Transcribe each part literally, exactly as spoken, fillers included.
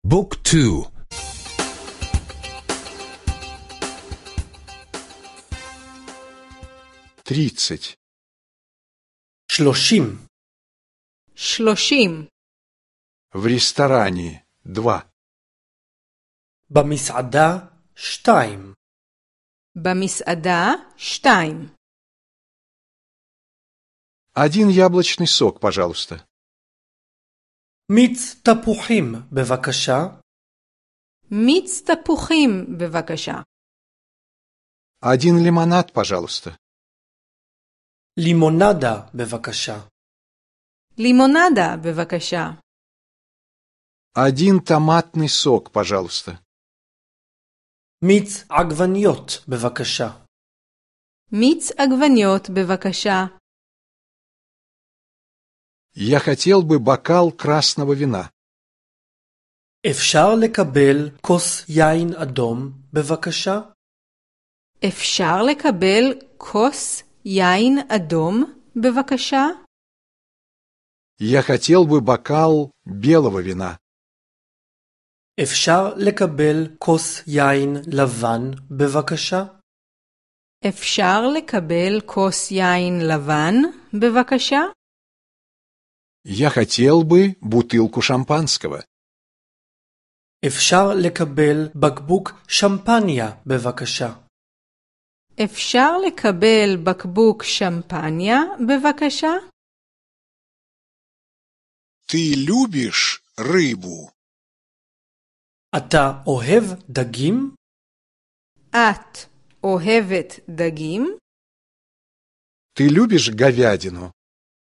بوك تو тридцать. שלושים. שלושים. В ресторане два. במסעדה שתיים. במסעדה שתיים. Один яблочный сок, пожалуйста. מיץ תפוחים, בבקשה. מיץ תפוחים, בבקשה. Один лимонад, пожалуйста. לימונדה, בבקשה. לימונדה, בבקשה. Один томатный сок, пожалуйста. מיץ עגבניות, בבקשה. מיץ עגבניות, בבקשה. Я хотел бы бокал красного вина. אפשר לקבל כוס יין אדום, בבקשה? אפשר לקבל כוס יין אדום, בבקשה? Я хотел бы бокал белого вина. אפשר לקבל כוס יין לבן, בבקשה? אפשר לקבל כוס יין לבן, בבקשה? Я хотел бы бутылку шампанского. אפשר לקבל בקבוק שמפניה, בבקשה? אפשר לקבל בקבוק שמפניה, בבקשה? Ты любишь рыбу? אתה אוהב דגים? את אוהבת דגים? Ты любишь говядину?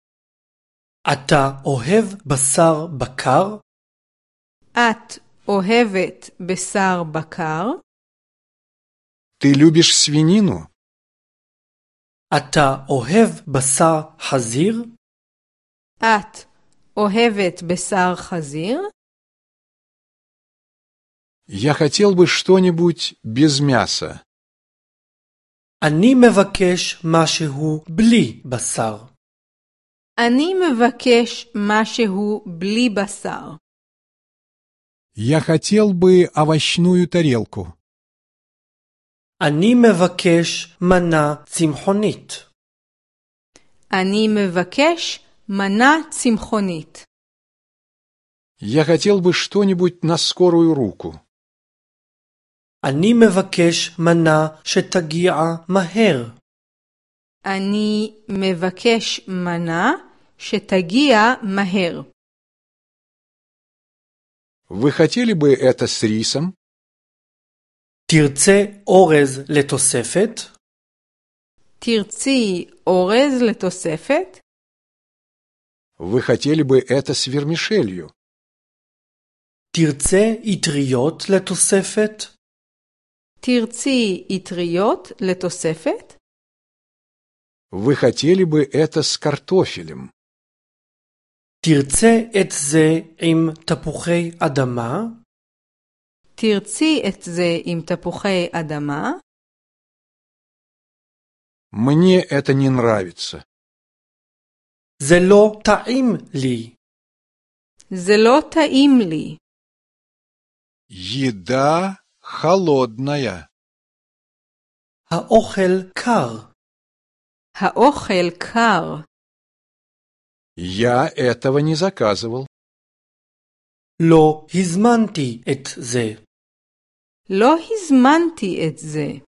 אתה אוהב בשר בקר? את אוהבת בשר בקר? Ты любишь свинину? אתה אוהב בשר חזיר? את אוהבת בשר חזיר? Я хотел бы что-нибудь без мяса. אני מבקש משהו בלי בשר. אני מבקש משהו בלי בשר. Я хотел бы овощную тарелку. אני מבקש מנה צמחונית. אני מבקש מנה צמחונית. Я хотел бы что-нибудь на скорую руку. אני מבקש מנה שתגיע מהר. אני מבקש מנה שתגיע מהר. Вы хотели бы это с рисом? תרצה אורז לתוספת? תרצי אורז לתוספת? Вы хотели бы это с вермишелью? תרצה אטריות לתוספת? תרצי אטריות לתוספת? Вы хотели бы это с картофелем? תרצה את זה עם תפוחי אדמה? תרצי את זה עם תפוחי אדמה? Мне это не нравится. זה לא טעים לי. זה לא טעים לי. Еда холодная. האוכל קר. האוכל קר. Я этого не заказывал. לא הזמנתי את זה. לא הזמנתי את זה.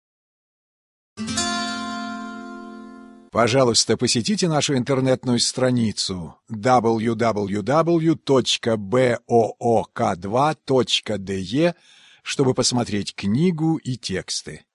Пожалуйста, посетите нашу интернетную страницу дабл ю дабл ю дабл ю точка боок два точка де, чтобы посмотреть книгу и тексты.